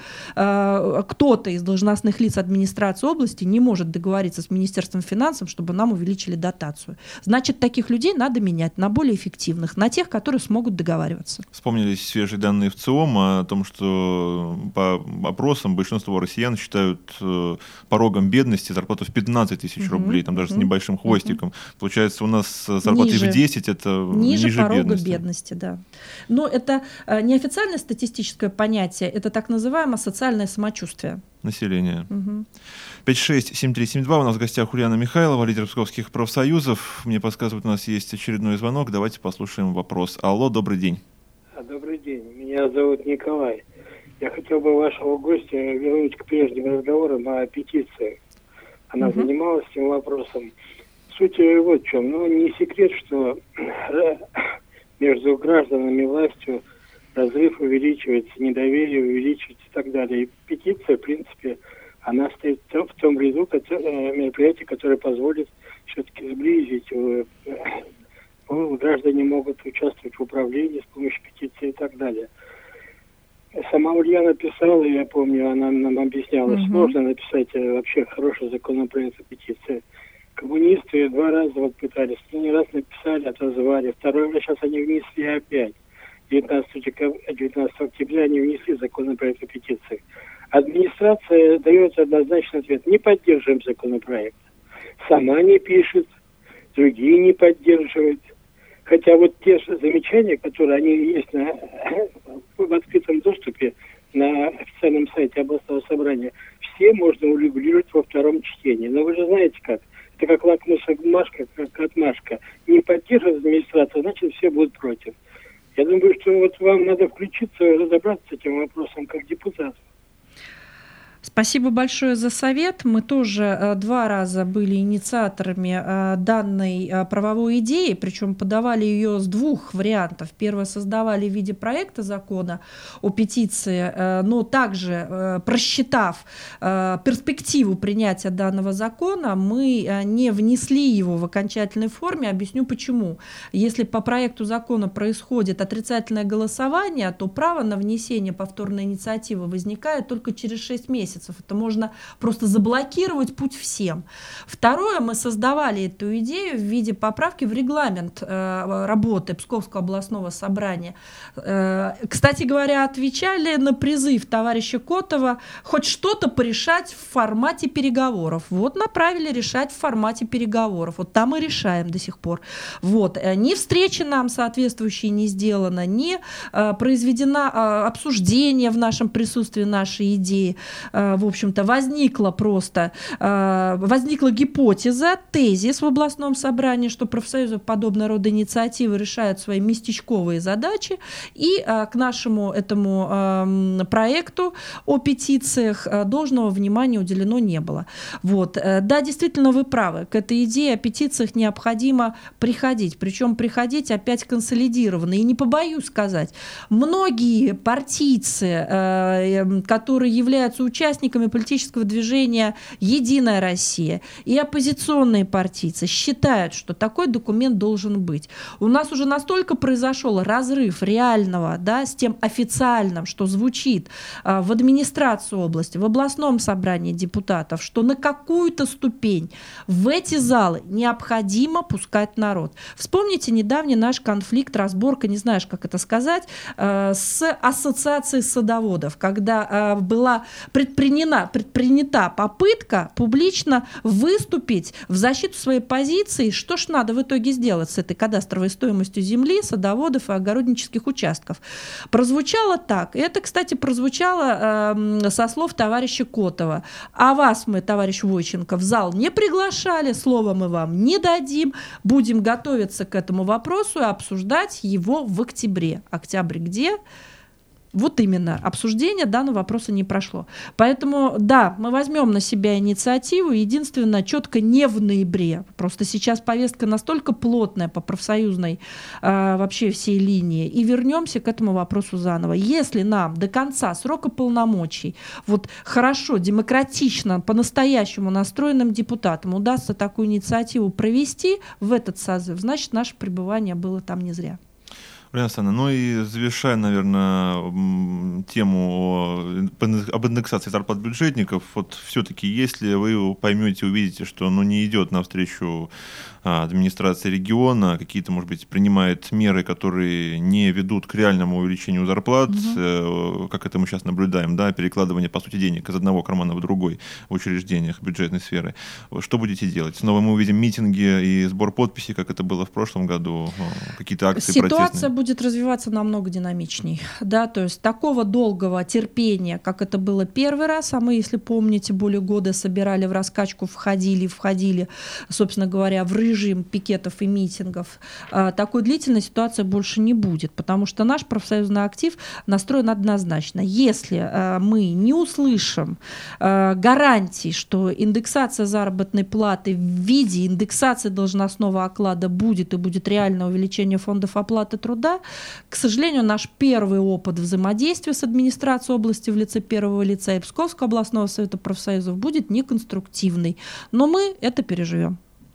э, кто-то из должностных лиц администрации области не может договориться с Министерством финансов, чтобы нам увеличили дотацию. Значит, таких людей надо менять на более эффективных, на тех, которые смогут договариваться. Вспомнились свежие данные в ЦИОМ о том, что по опросам большинство россиян считают э, порогом бедности зарплату в пятнадцать тысяч угу, рублей, там даже угу, с небольшим хвостиком. Угу. Получается, у нас зарплата в десять, это ниже, ниже порога бедности. бедности, да. Но это э, неофициальное статистическое понятие, это так называемое социальное самочувствие населения. Угу. пять шесть семь три семь два. У нас в гостях Ульяна Михайлова, лидер псковских профсоюзов. Мне подсказывают, у нас есть очередной звонок. Давайте послушаем вопрос. Алло, добрый день. Добрый день. Меня зовут Николай. Я хотел бы вашего гостя вернуть к прежним разговорам о петиции. Она угу. занималась этим вопросом. Суть вот в чем. Ну, не секрет, что между гражданами и властью разрыв увеличивается, недоверие увеличивается и так далее. И петиция, в принципе, она стоит в том ряду мероприятий, которое позволит все-таки сблизить. Граждане могут участвовать в управлении с помощью петиции и так далее. Сама Ульяна писала, я помню, она нам объясняла, угу. сложно написать вообще хороший законопроект о петиции. Коммунисты два раза вот пытались, не раз написали, отозвали. Второй раз сейчас они внесли опять. девятнадцатого октября они внесли законопроект о петиции. Администрация дает однозначный ответ. Не поддерживаем законопроект. Сама не пишет, другие не поддерживают. Хотя вот те замечания, которые они есть на, в открытом доступе на официальном сайте областного собрания, все можно урегулировать во втором чтении. Но вы же знаете как. Это как лакмусовая бумажка, как отмашка. Не поддерживает администрация, значит все будут против. Я думаю, что вот вам надо включиться, разобраться с этим вопросом как депутат. Спасибо большое за совет. Мы тоже э, два раза были инициаторами э, данной э, правовой идеи, причем подавали ее с двух вариантов. Первое создавали в виде проекта закона о петиции, э, но также э, просчитав э, перспективу принятия данного закона, мы э, не внесли его в окончательной форме. Объясню почему. Если по проекту закона происходит отрицательное голосование, то право на внесение повторной инициативы возникает только через шесть месяцев. Это можно просто заблокировать путь всем. Второе, мы создавали эту идею в виде поправки в регламент э, работы Псковского областного собрания. Э, кстати говоря, отвечали на призыв товарища Котова хоть что-то порешать в формате переговоров. Вот направили решать в формате переговоров. Вот там и решаем до сих пор. Вот. Ни встречи нам соответствующие не сделано, ни э, произведено э, обсуждение в нашем присутствии нашей идеи. В общем-то, возникла просто, возникла гипотеза, тезис в областном собрании, что профсоюзы подобного рода инициативы решают свои местечковые задачи, и к нашему этому проекту о петициях должного внимания уделено не было. Вот. Да, действительно, вы правы, к этой идее о петициях необходимо приходить, причем приходить опять консолидированно. И не побоюсь сказать, многие партийцы, которые являются участниками участниками политического движения «Единая Россия» и оппозиционные партийцы считают, что такой документ должен быть. У нас уже настолько произошел разрыв реального, да, с тем официальным, что звучит а, в администрации области, в областном собрании депутатов, что на какую-то ступень в эти залы необходимо пускать народ. Вспомните недавний наш конфликт, разборка, не знаешь, как это сказать, а, с ассоциацией садоводов, когда а, была предпринята, предпринята попытка публично выступить в защиту своей позиции, что ж надо в итоге сделать с этой кадастровой стоимостью земли, садоводов и огороднических участков. Прозвучало так. Это, кстати, прозвучало э, со слов товарища Котова. А вас мы, товарищ Войченко, в зал не приглашали, слово мы вам не дадим. Будем готовиться к этому вопросу и обсуждать его в октябре. Октябрь где? Вот именно, обсуждение данного вопроса не прошло. Поэтому, да, мы возьмем на себя инициативу, единственное, четко не в ноябре. Просто сейчас повестка настолько плотная по профсоюзной э, вообще всей линии, и вернемся к этому вопросу заново. Если нам до конца срока полномочий, вот хорошо, демократично, по-настоящему настроенным депутатам удастся такую инициативу провести в этот созыв, значит, наше пребывание было там не зря. Александра, ну и завершая, наверное, тему об индексации зарплат бюджетников, вот все-таки, если вы поймете, увидите, что ну, не идет навстречу администрации региона, какие-то, может быть, принимает меры, которые не ведут к реальному увеличению зарплат, угу. как это мы сейчас наблюдаем, да, перекладывание, по сути, денег из одного кармана в другой в учреждениях бюджетной сферы. Что будете делать? Снова мы увидим митинги и сбор подписей, как это было в прошлом году, какие-то акции Ситуация протестные? Будет развиваться намного динамичней. Да, то есть такого долгого терпения, как это было первый раз, а мы, если помните, более года собирали в раскачку, входили, входили, собственно говоря, в режим пикетов и митингов, такой длительной ситуации больше не будет, потому что наш профсоюзный актив настроен однозначно. Если мы не услышим гарантий, что индексация заработной платы в виде индексации должностного оклада будет и будет реальное увеличение фондов оплаты труда, к сожалению, наш первый опыт взаимодействия с администрацией области в лице первого лица и Псковского областного совета профсоюзов будет неконструктивный. Но мы это переживем.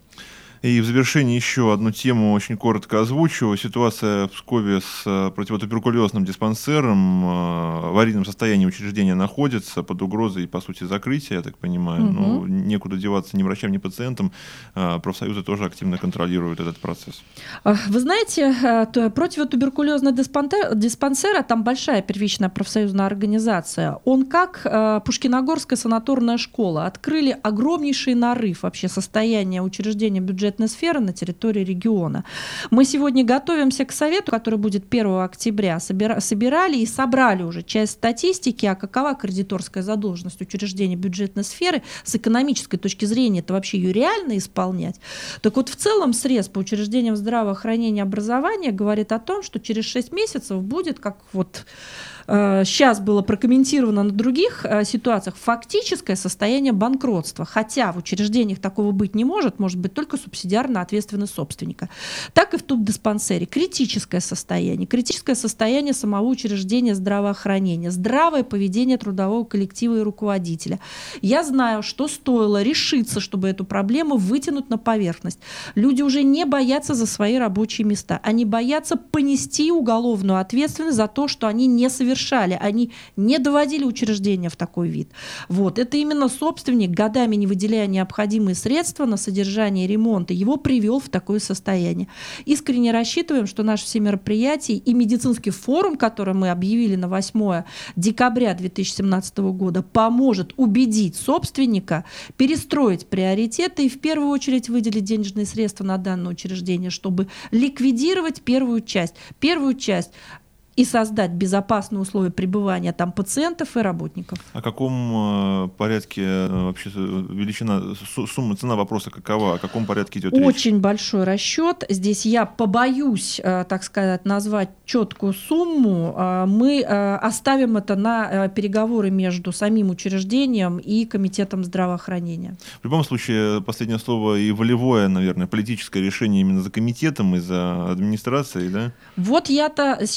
И в завершении еще одну тему очень коротко озвучу. Ситуация в Пскове с противотуберкулезным диспансером в аварийном состоянии учреждения находится под угрозой, по сути, закрытия, я так понимаю. Угу. Но некуда деваться ни врачам, ни пациентам. Профсоюзы тоже активно контролируют этот процесс. Вы знаете, противотуберкулезный диспансер, диспансер, там большая первичная профсоюзная организация. Он как Пушкиногорская санаторная школа. Открыли огромнейший нарыв вообще состояния учреждения бюджета сферы на территории региона. Мы сегодня готовимся к совету, который будет первого октября. Собирали и собрали уже часть статистики, а какова кредиторская задолженность учреждений бюджетной сферы с экономической точки зрения, это вообще ее реально исполнять. Так вот, в целом срез по учреждениям здравоохранения и образования говорит о том, что через шесть месяцев будет, как вот сейчас было прокомментировано на других ситуациях, фактическое состояние банкротства. Хотя в учреждениях такого быть не может, может быть только субсидиарная ответственность собственника. Так и в тубдиспансере. Критическое состояние. Критическое состояние самого учреждения здравоохранения. Здравое поведение трудового коллектива и руководителя. Я знаю, что стоило решиться, чтобы эту проблему вытянуть на поверхность. Люди уже не боятся за свои рабочие места. Они боятся понести уголовную ответственность за то, что они не совершали. Они не доводили учреждения в такой вид. Вот. Это именно собственник, годами не выделяя необходимые средства на содержание и ремонт, его привел в такое состояние. Искренне рассчитываем, что наши все мероприятия и медицинский форум, который мы объявили на восьмое декабря две тысячи семнадцатого года, поможет убедить собственника перестроить приоритеты и в первую очередь выделить денежные средства на данное учреждение, чтобы ликвидировать первую часть. Первую часть и создать безопасные условия пребывания там пациентов и работников. О каком э, порядке э, вообще величина, сумма, цена вопроса какова? О каком порядке идет речь? Очень большой расчет. Здесь я побоюсь, э, так сказать, назвать четкую сумму. Э, мы э, оставим это на э, переговоры между самим учреждением и комитетом здравоохранения. В любом случае, последнее слово и волевое, наверное, политическое решение именно за комитетом и за администрацией, да? Вот я-то сейчас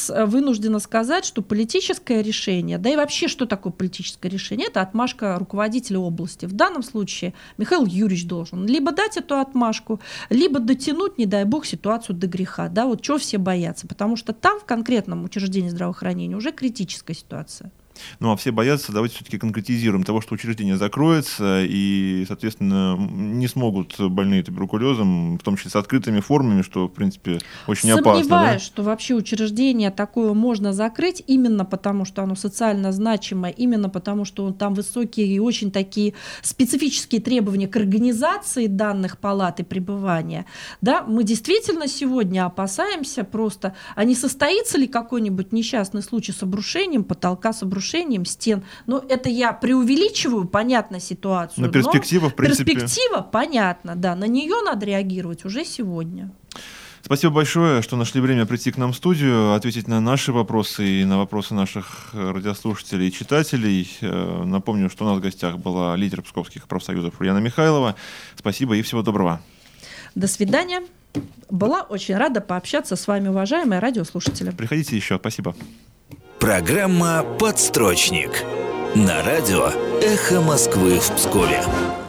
здесь вынуждена сказать, что политическое решение, да и вообще, что такое политическое решение, это отмашка руководителя области. В данном случае Михаил Юрьевич должен либо дать эту отмашку, либо дотянуть, не дай бог, ситуацию до греха. Да, вот чего все боятся, потому что там в конкретном учреждении здравоохранения уже критическая ситуация. Ну, а все боятся, давайте все-таки конкретизируем того, что учреждение закроется, и, соответственно, не смогут больные туберкулезом, в том числе с открытыми формами, что, в принципе, очень опасно. Сомневаюсь, да? что вообще учреждение такое можно закрыть, именно потому, что оно социально значимое, именно потому, что там высокие и очень такие специфические требования к организации данных палат и пребывания. Да, мы действительно сегодня опасаемся просто, а не состоится ли какой-нибудь несчастный случай с обрушением потолка, с обрушением стен. Но это я преувеличиваю, понятно, ситуацию. Но перспектива, в принципе... Перспектива, понятно, да. На нее надо реагировать уже сегодня. Спасибо большое, что нашли время прийти к нам в студию, ответить на наши вопросы и на вопросы наших радиослушателей и читателей. Напомню, что у нас в гостях была лидер псковских профсоюзов Ульяна Михайлова. Спасибо и всего доброго. До свидания. Была очень рада пообщаться с вами, уважаемые радиослушатели. Приходите еще. Спасибо. Программа «Подстрочник» на радио «Эхо Москвы» в Пскове.